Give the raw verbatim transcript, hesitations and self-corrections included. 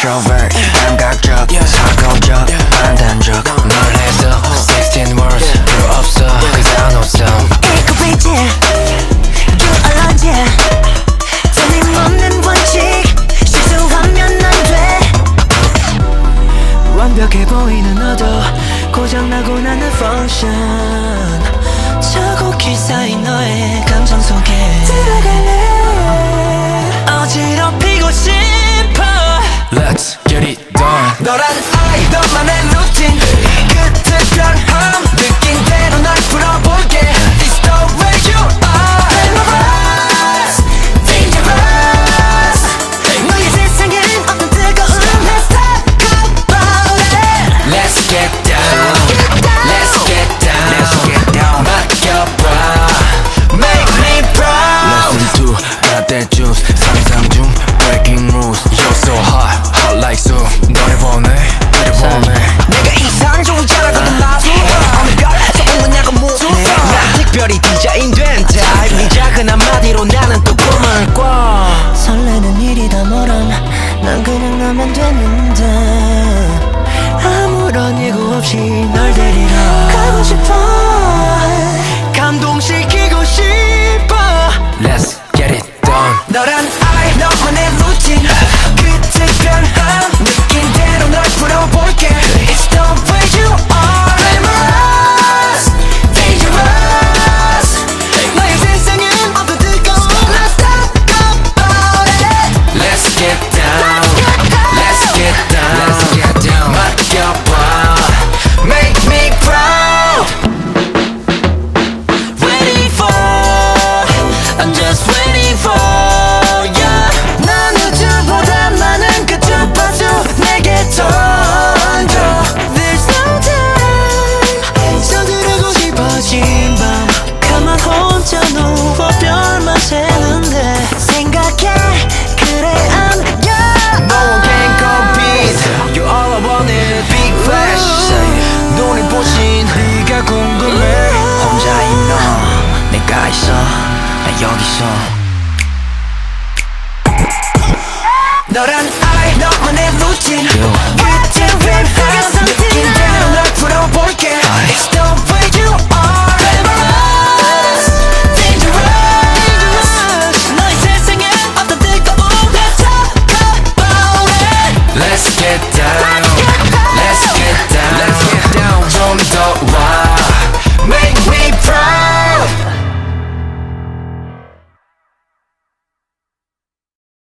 introvert 감각적 사고적 판단적 널 해서 sixteen words 필요 없어 cause I know some 에코베이지 큐얼런지 틀림없는 원칙 실수하면 안돼 완벽해 보이는 너도 고장나고 나는 function 저곡히 쌓인 너의 감정 속에 들어갈래 어지럽히고 싶어 Let's get it done 너란 아이 너만의 루틴 끝에 변함 느낀 대로 날 풀어볼게 It's the way you are Dangerous Dangerous 너의 세상엔 어떤 뜨거운 Let's talk about it Let's get down Let's get down Let's get down 맡겨봐 Make me proud Listen to got that juice 상상 중 breaking rules You're so hot hot like so 너를 보내 너를 보내 내가 이상적이잖아 근데 나도 어느 별에서 온 거냐고 묻네 난 특별히 디자인